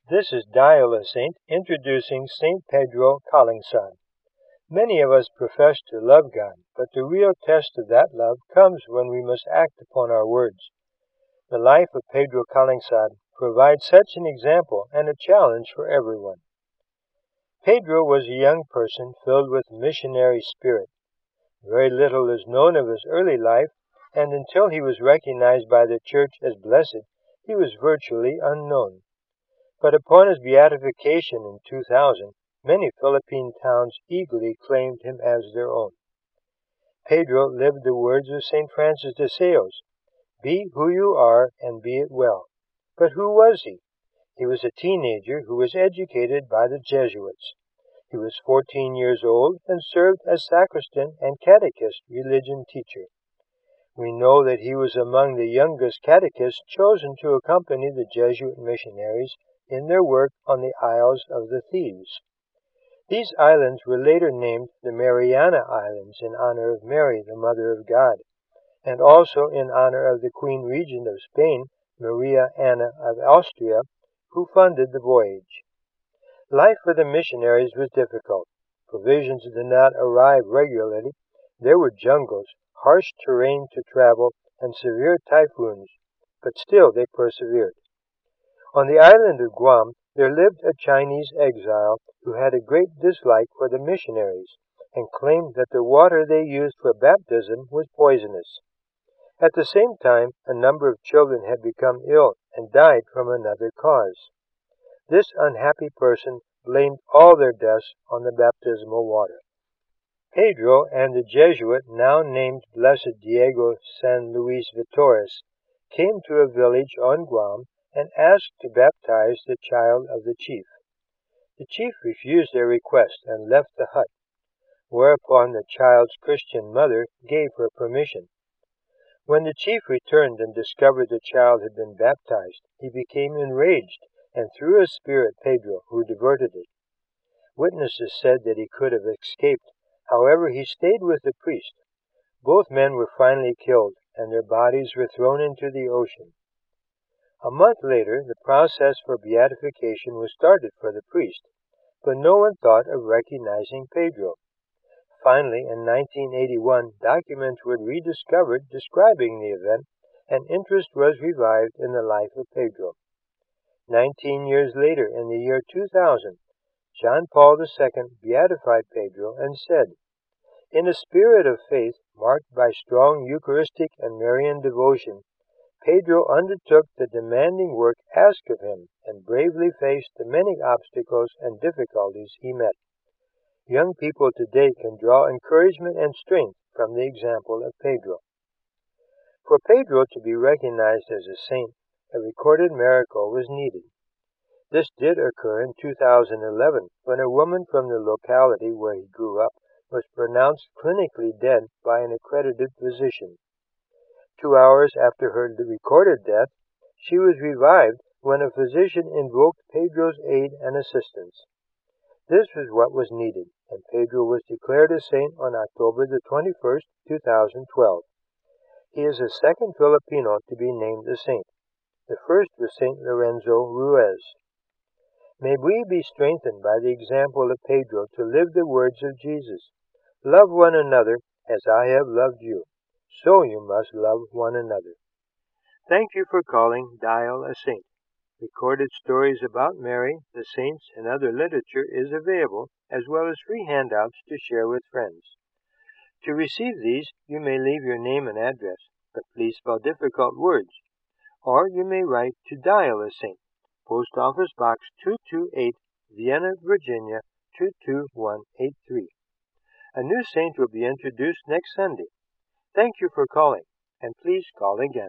This is Dial a Saint introducing St. Pedro Calingson. Many of us profess to love God, but the real test of that love comes when we must act upon our words. The life of Pedro Calingson provides such an example and a challenge for everyone. Pedro was a young person filled with missionary spirit. Very little is known of his early life, and until he was recognized by the Church as blessed, he was virtually unknown. But upon his beatification in 2000, many Philippine towns eagerly claimed him as their own. Pedro lived the words of St. Francis de Sales, "Be who you are and be it well." But who was he? He was a teenager who was educated by the Jesuits. He was 14 years old and served as sacristan and catechist religion teacher. We know that he was among the youngest catechists chosen to accompany the Jesuit missionaries in their work on the Isles of the Thieves. These islands were later named the Mariana Islands in honor of Mary, the Mother of God, and also in honor of the Queen Regent of Spain, Maria Anna of Austria, who funded the voyage. Life for the missionaries was difficult. Provisions did not arrive regularly. There were jungles, harsh terrain to travel, and severe typhoons, but still they persevered. On the island of Guam, there lived a Chinese exile who had a great dislike for the missionaries and claimed that the water they used for baptism was poisonous. At the same time, a number of children had become ill and died from another cause. This unhappy person blamed all their deaths on the baptismal water. Pedro and the Jesuit, now named Blessed Diego San Luis Vitores, came to a village on Guam and asked to baptize the child of the chief. The chief refused their request and left the hut, whereupon the child's Christian mother gave her permission. When the chief returned and discovered the child had been baptized, he became enraged and threw a spear at Pedro, who diverted it. Witnesses said that he could have escaped. However, he stayed with the priest. Both men were finally killed, and their bodies were thrown into the ocean. A month later, the process for beatification was started for the priest, but no one thought of recognizing Pedro. Finally, in 1981, documents were rediscovered describing the event, and interest was revived in the life of Pedro. 19 years later, in the year 2000, John Paul II beatified Pedro and said, "In a spirit of faith marked by strong Eucharistic and Marian devotion, Pedro undertook the demanding work asked of him and bravely faced the many obstacles and difficulties he met." Young people today can draw encouragement and strength from the example of Pedro. For Pedro to be recognized as a saint, a recorded miracle was needed. This did occur in 2011 when a woman from the locality where he grew up was pronounced clinically dead by an accredited physician. 2 hours after her recorded death, she was revived when a physician invoked Pedro's aid and assistance. This was what was needed, and Pedro was declared a saint on October the 21st, 2012. He is the second Filipino to be named a saint. The first was St. Lorenzo Ruiz. May we be strengthened by the example of Pedro to live the words of Jesus. Love one another as I have loved you. So you must love one another. Thank you for calling Dial a Saint. Recorded stories about Mary, the saints, and other literature is available, as well as free handouts to share with friends. To receive these, you may leave your name and address, but please spell difficult words. Or you may write to Dial a Saint, Post Office Box 228, Vienna, Virginia 22183. A new saint will be introduced next Sunday. Thank you for calling, and please call again.